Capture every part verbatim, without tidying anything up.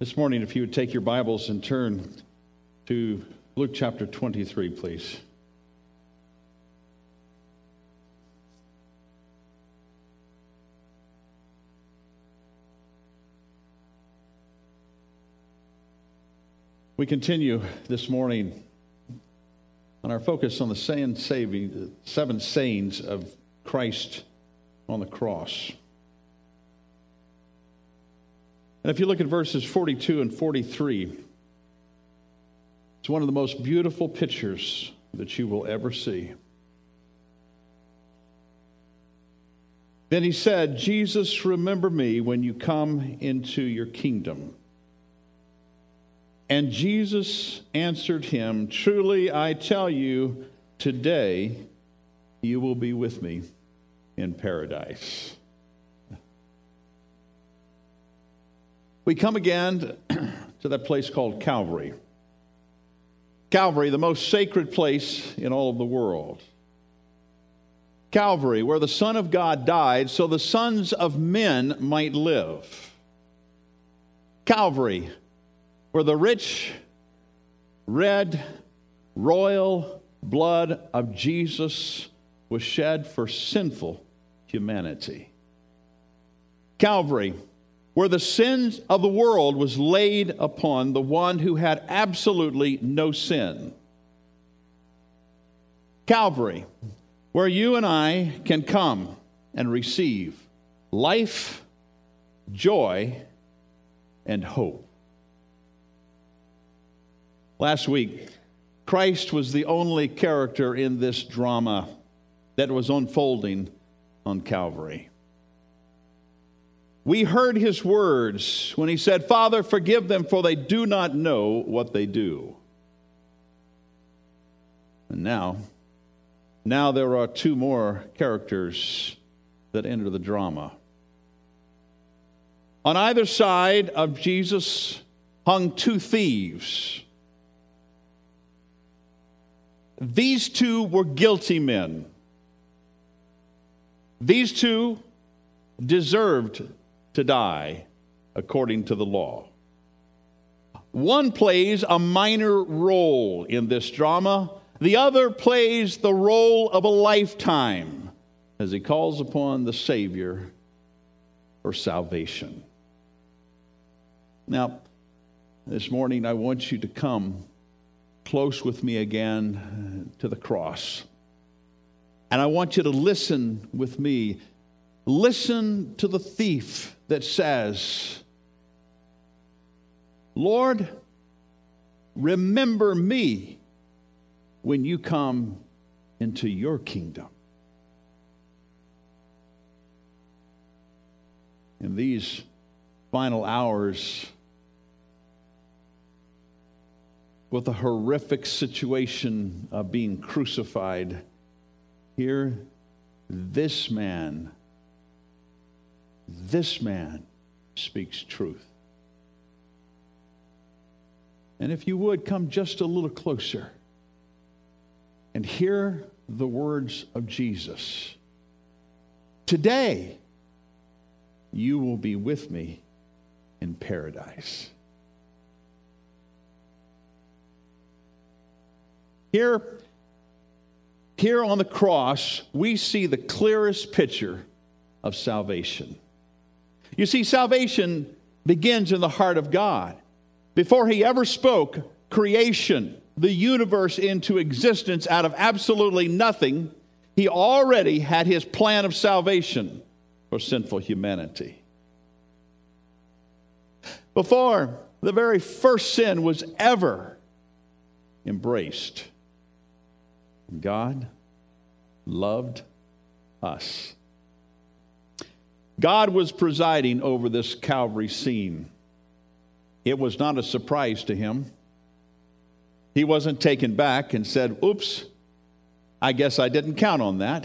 This morning, if you would take your Bibles and turn to Luke chapter twenty-three, please. We continue this morning on our focus on the saying, saving, seven sayings of Christ on the cross. And if you look at verses forty-two and forty-three, it's one of the most beautiful pictures that you will ever see. Then he said, Jesus, remember me when you come into your kingdom. And Jesus answered him, truly I tell you, today you will be with me in paradise. We come again to that place called Calvary. Calvary, the most sacred place in all of the world. Calvary, where the Son of God died so the sons of men might live. Calvary, where the rich, red, royal blood of Jesus was shed for sinful humanity. Calvary, where the sins of the world was laid upon the one who had absolutely no sin. Calvary, where you and I can come and receive life, joy, and hope. Last week, Christ was the only character in this drama that was unfolding on Calvary. We heard his words when he said, Father, forgive them, for they do not know what they do. And now, now there are two more characters that enter the drama. On either side of Jesus hung two thieves. These two were guilty men. These two deserved to die according to the law. One plays a minor role in this drama. The other plays the role of a lifetime as he calls upon the Savior for salvation. Now, this morning I want you to come close with me again to the cross. And I want you to listen with me. Listen to the thief that says, Lord, remember me when you come into your kingdom. In these final hours, with the horrific situation of being crucified, here, this man This man speaks truth. And if you would, come just a little closer and hear the words of Jesus. Today, you will be with me in paradise. Here, here on the cross, we see the clearest picture of salvation. You see, salvation begins in the heart of God. Before he ever spoke creation, the universe into existence out of absolutely nothing, he already had his plan of salvation for sinful humanity. Before the very first sin was ever embraced, God loved us. God was presiding over this Calvary scene. It was not a surprise to him. He wasn't taken back and said, oops, I guess I didn't count on that.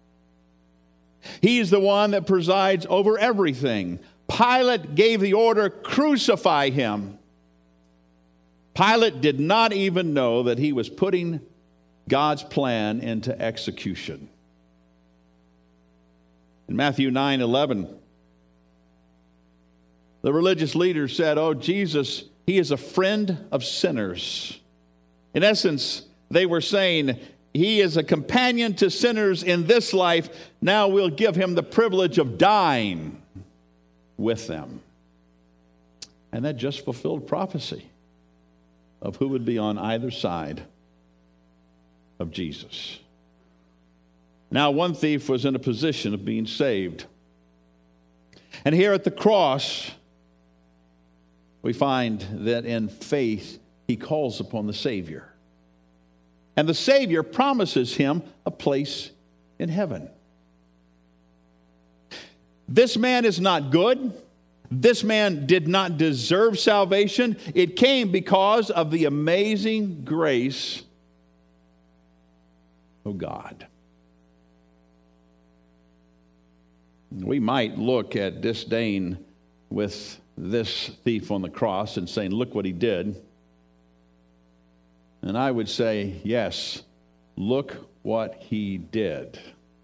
He's the one that presides over everything. Pilate gave the order, crucify him. Pilate did not even know that he was putting God's plan into execution. In Matthew nine eleven, The religious leaders said, oh, Jesus, he is a friend of sinners. In essence, they were saying, he is a companion to sinners in this life. Now we'll give him the privilege of dying with them. And that just fulfilled prophecy of who would be on either side of Jesus. Now, one thief was in a position of being saved. And here at the cross, we find that in faith, he calls upon the Savior. And the Savior promises him a place in heaven. This man is not good. This man did not deserve salvation. It came because of the amazing grace of God. We might look at disdain with this thief on the cross and saying, look what he did. And I would say, yes, look what he did.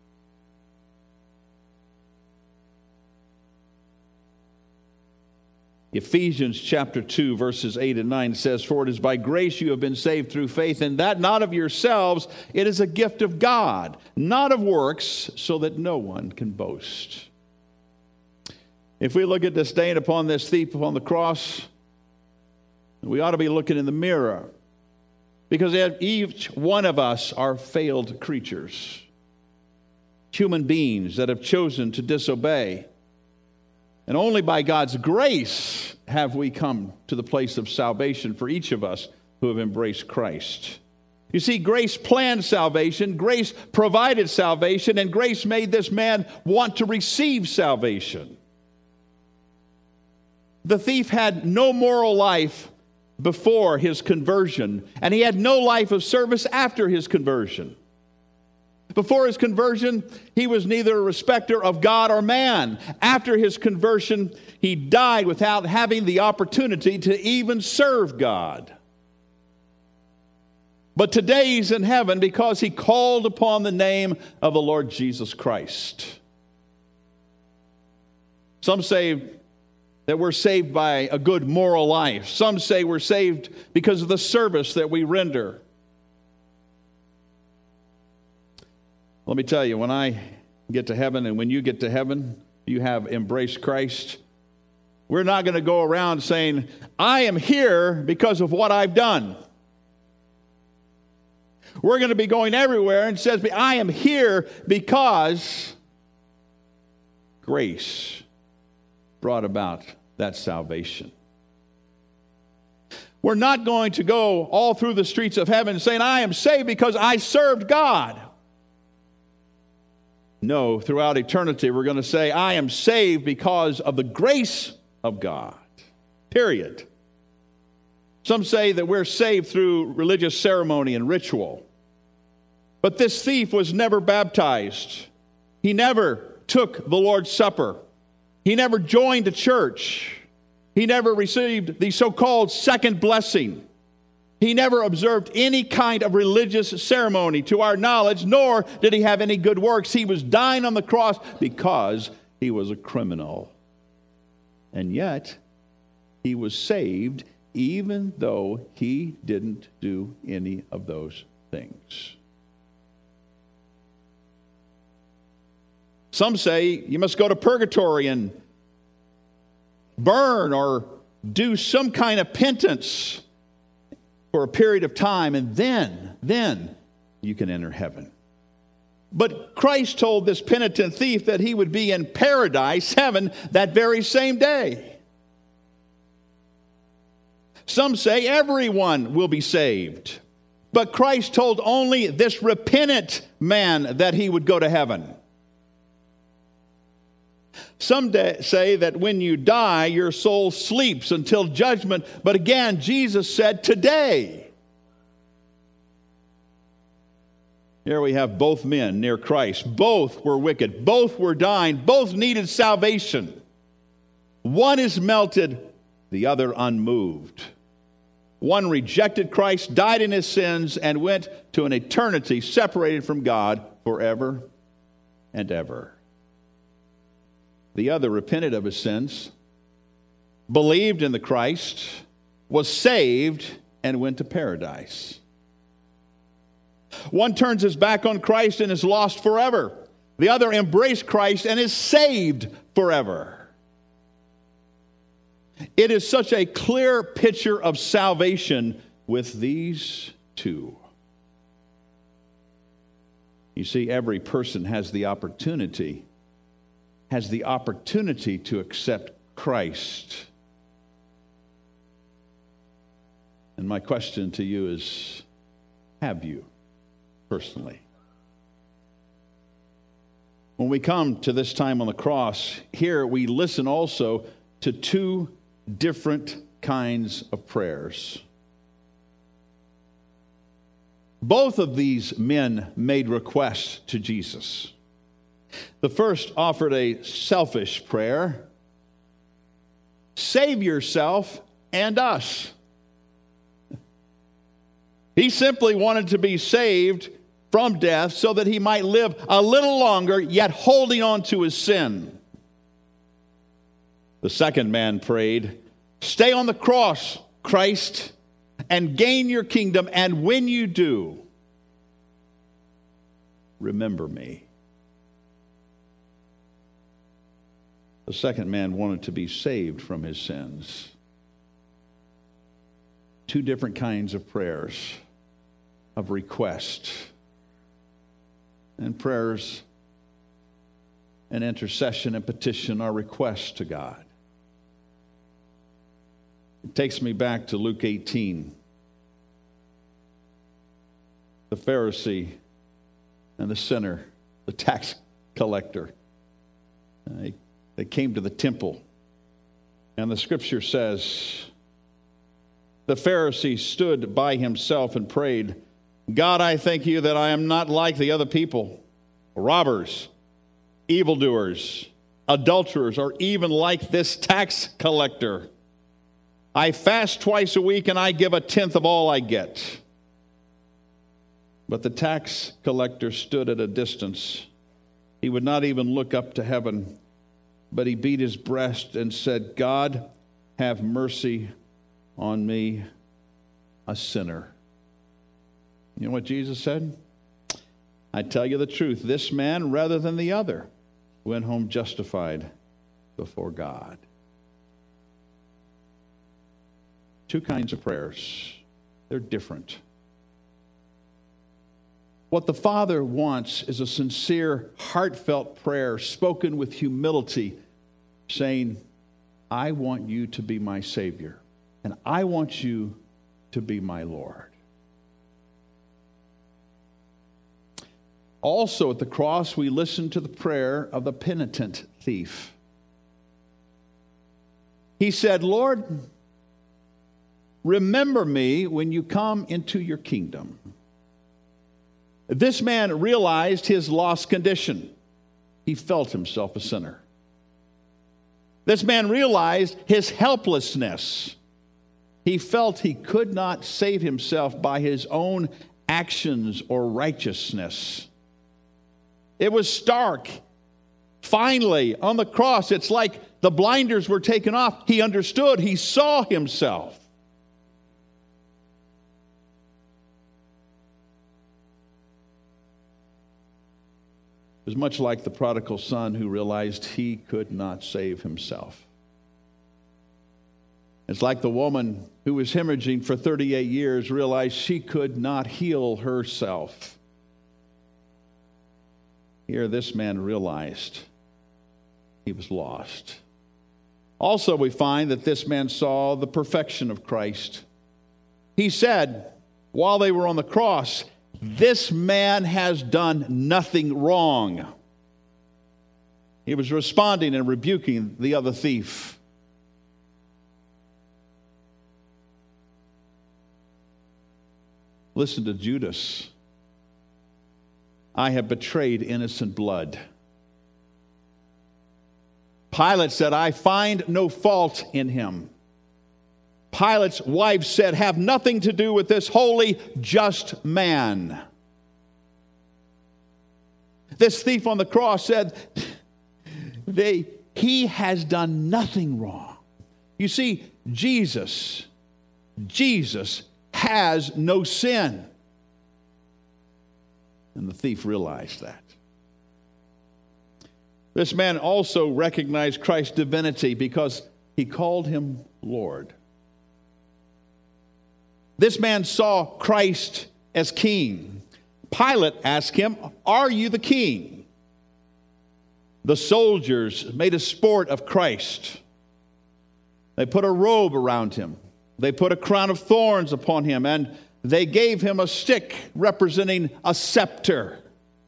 Ephesians chapter two, verses eight and nine says, for it is by grace you have been saved through faith, and that not of yourselves, it is a gift of God, not of works, so that no one can boast. If we look at disdain upon this thief upon the cross, we ought to be looking in the mirror, because each one of us are failed creatures, human beings that have chosen to disobey. And only by God's grace have we come to the place of salvation for each of us who have embraced Christ. You see, grace planned salvation, grace provided salvation, and grace made this man want to receive salvation. The thief had no moral life before his conversion, and he had no life of service after his conversion. Before his conversion, he was neither a respecter of God or man. After his conversion, he died without having the opportunity to even serve God. But today he's in heaven because he called upon the name of the Lord Jesus Christ. Some say that we're saved by a good moral life. Some say we're saved because of the service that we render. Let me tell you, when I get to heaven and when you get to heaven, you have embraced Christ. We're not going to go around saying, I am here because of what I've done. We're going to be going everywhere and says, I am here because grace brought about that salvation. We're not going to go all through the streets of heaven saying, I am saved because I served God. No, throughout eternity, we're going to say, I am saved because of the grace of God. Period. Some say that we're saved through religious ceremony and ritual. But this thief was never baptized. He never took the Lord's Supper. He never joined a church. He never received the so-called second blessing. He never observed any kind of religious ceremony to our knowledge, nor did he have any good works. He was dying on the cross because he was a criminal. And yet, he was saved even though he didn't do any of those things. Some say you must go to purgatory and burn or do some kind of penance for a period of time, and then, then you can enter heaven. But Christ told this penitent thief that he would be in paradise, heaven, that very same day. Some say everyone will be saved. But Christ told only this repentant man that he would go to heaven. Some say that when you die, your soul sleeps until judgment. But again, Jesus said today. Here we have both men near Christ. Both were wicked. Both were dying. Both needed salvation. One is melted, the other unmoved. One rejected Christ, died in his sins, and went to an eternity separated from God forever and ever. The other repented of his sins, believed in the Christ, was saved, and went to paradise. One turns his back on Christ and is lost forever. The other embraced Christ and is saved forever. It is such a clear picture of salvation with these two. You see, every person has the opportunity, has the opportunity to accept Christ. And my question to you is, have you personally? When we come to this time on the cross, here we listen also to two different kinds of prayers. Both of these men made requests to Jesus. The first offered a selfish prayer: save yourself and us. He simply wanted to be saved from death so that he might live a little longer, yet holding on to his sin. The second man prayed, stay on the cross, Christ, and gain your kingdom, and when you do, remember me. The second man wanted to be saved from his sins. Two different kinds of prayers, of request, and prayers and intercession and petition are requests to God. It takes me back to Luke eighteen. The Pharisee and the sinner, the tax collector, they, they came to the temple. And the scripture says, the Pharisee stood by himself and prayed, God, I thank you that I am not like the other people, robbers, evildoers, adulterers, or even like this tax collector. I fast twice a week and I give a tenth of all I get. But the tax collector stood at a distance. He would not even look up to heaven, but he beat his breast and said, God, have mercy on me, a sinner. You know what Jesus said? I tell you the truth, this man, rather than the other, went home justified before God. Two kinds of prayers. They're different. What the Father wants is a sincere, heartfelt prayer spoken with humility, saying, I want you to be my Savior, and I want you to be my Lord. Also at the cross, we listen to the prayer of the penitent thief. He said, Lord, remember me when you come into your kingdom. This man realized his lost condition. He felt himself a sinner. This man realized his helplessness. He felt he could not save himself by his own actions or righteousness. It was stark. Finally, on the cross, it's like the blinders were taken off. He understood. He saw himself. It was much like the prodigal son who realized he could not save himself. It's like the woman who was hemorrhaging for thirty-eight years realized she could not heal herself. Here, this man realized he was lost. Also, we find that this man saw the perfection of Christ. He said, while they were on the cross, this man has done nothing wrong. He was responding and rebuking the other thief. Listen to Judas. I have betrayed innocent blood. Pilate said, I find no fault in him. Pilate's wife said, have nothing to do with this holy, just man. This thief on the cross said, they, he has done nothing wrong. You see, Jesus, Jesus has no sin. And the thief realized that. This man also recognized Christ's divinity because he called him Lord. This man saw Christ as king. Pilate asked him, "Are you the king?" The soldiers made a sport of Christ. They put a robe around him. They put a crown of thorns upon him, and they gave him a stick representing a scepter.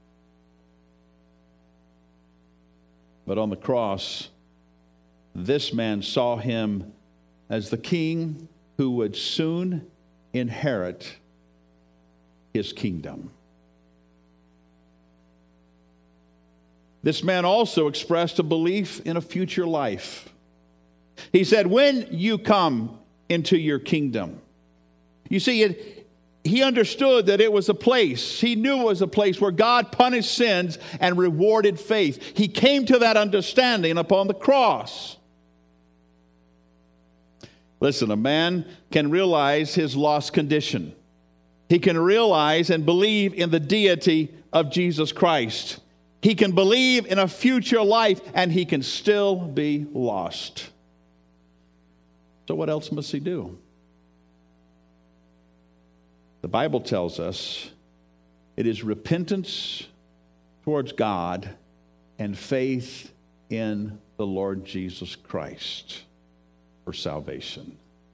But on the cross, this man saw him as the king who would soon inherit his kingdom. This man also expressed a belief in a future life. He said, "When you come into your kingdom." You see, it, he understood that it was a place, he knew it was a place where God punished sins and rewarded faith. He came to that understanding upon the cross. Listen, a man can realize his lost condition. He can realize and believe in the deity of Jesus Christ. He can believe in a future life, and he can still be lost. So what else must he do? The Bible tells us it is repentance towards God and faith in the Lord Jesus Christ for salvation.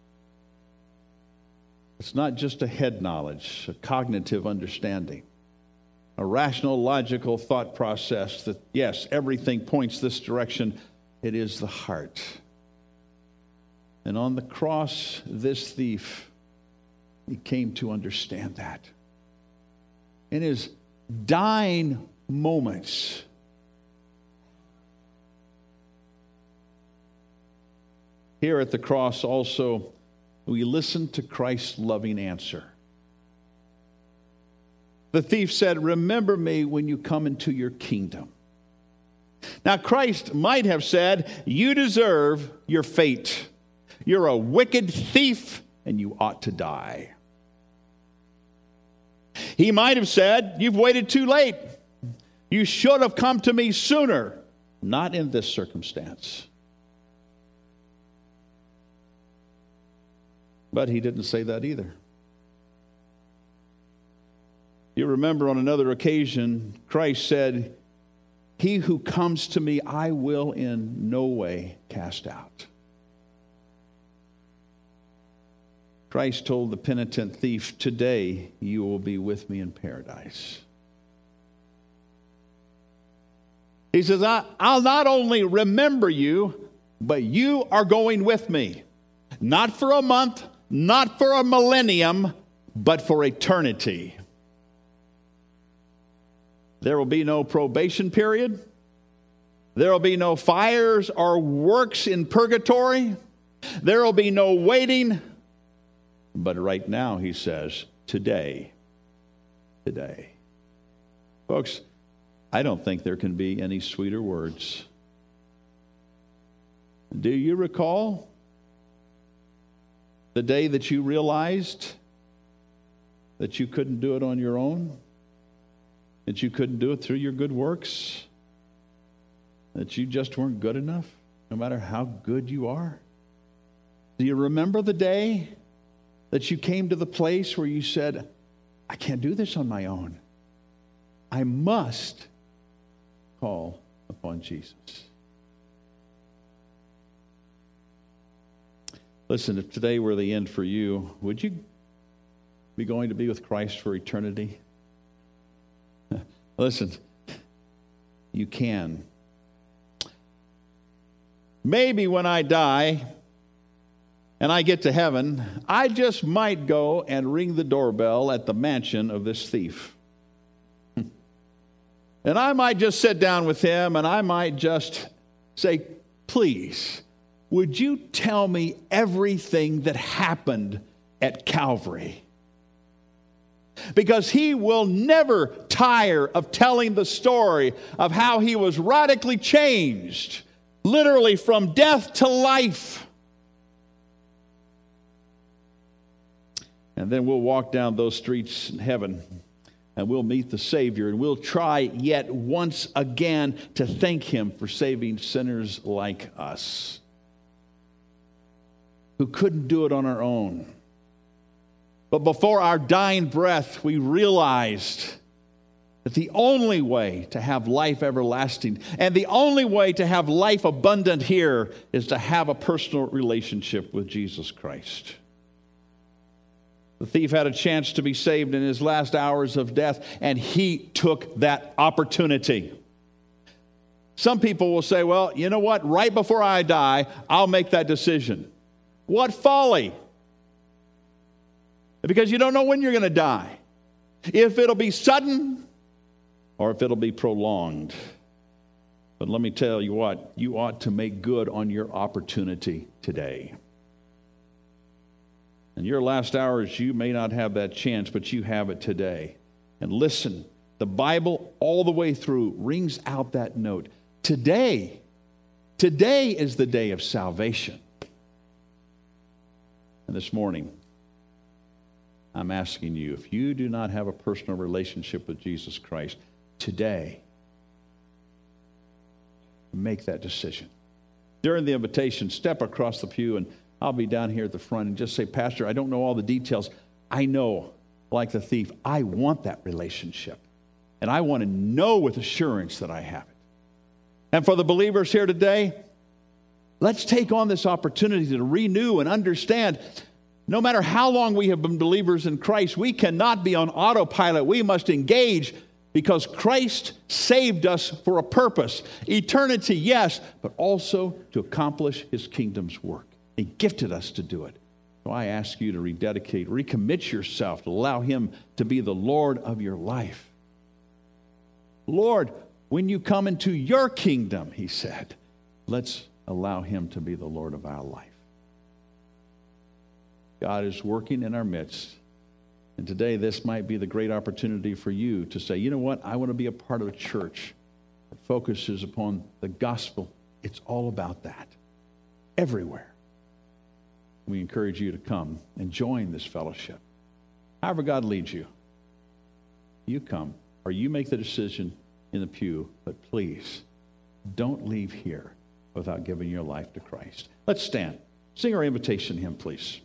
It's not just a head knowledge, a cognitive understanding, a rational, logical thought process that, yes, everything points this direction. It is the heart. And on the cross, this thief, he came to understand that. In his dying moments, here at the cross also, we listen to Christ's loving answer. The thief said, "Remember me when you come into your kingdom." Now, Christ might have said, "You deserve your fate. You're a wicked thief, and you ought to die." He might have said, "You've waited too late. You should have come to me sooner." Not in this circumstance. But he didn't say that either. You remember on another occasion, Christ said, "He who comes to me, I will in no way cast out." Christ told the penitent thief, "Today you will be with me in paradise." He says, I, I'll not only remember you, but you are going with me. Not for a month, not for a millennium, but for eternity. There will be no probation period. There will be no fires or works in purgatory. There will be no waiting. But right now, he says, today, today. Folks, I don't think there can be any sweeter words. Do you recall the day that you realized that you couldn't do it on your own? That you couldn't do it through your good works? That you just weren't good enough, no matter how good you are? Do you remember the day that you came to the place where you said, I can't do this on my own. I must call upon Jesus. Listen, if today were the end for you, would you be going to be with Christ for eternity? Listen, you can. Maybe when I die and I get to heaven, I just might go and ring the doorbell at the mansion of this thief. And I might just sit down with him and I might just say, please, would you tell me everything that happened at Calvary? Because he will never tire of telling the story of how he was radically changed, literally from death to life. And then we'll walk down those streets in heaven, and we'll meet the Savior, and we'll try yet once again to thank Him for saving sinners like us, who couldn't do it on our own. But before our dying breath, we realized that the only way to have life everlasting and the only way to have life abundant here is to have a personal relationship with Jesus Christ. The thief had a chance to be saved in his last hours of death, and he took that opportunity. Some people will say, well, you know what? Right before I die, I'll make that decision. What folly! Because you don't know when you're going to die. If it'll be sudden or if it'll be prolonged. But let me tell you what, you ought to make good on your opportunity today. In your last hours, you may not have that chance, but you have it today. And listen, the Bible all the way through rings out that note. Today, today is the day of salvation. And this morning, I'm asking you, if you do not have a personal relationship with Jesus Christ, today, make that decision. During the invitation, step across the pew, and I'll be down here at the front and just say, Pastor, I don't know all the details. I know, like the thief, I want that relationship. And I want to know with assurance that I have it. And for the believers here today, let's take on this opportunity to renew and understand, no matter how long we have been believers in Christ, we cannot be on autopilot. We must engage because Christ saved us for a purpose. Eternity, yes, but also to accomplish His kingdom's work. He gifted us to do it. So I ask you to rededicate, recommit yourself, to allow Him to be the Lord of your life. Lord, when you come into your kingdom, He said, let's allow Him to be the Lord of our life. God is working in our midst. And today, this might be the great opportunity for you to say, you know what? I want to be a part of a church that focuses upon the gospel. It's all about that. Everywhere. We encourage you to come and join this fellowship. However God leads you, you come, or you make the decision in the pew, but please, don't leave here without giving your life to Christ. Let's stand. Sing our invitation hymn, please.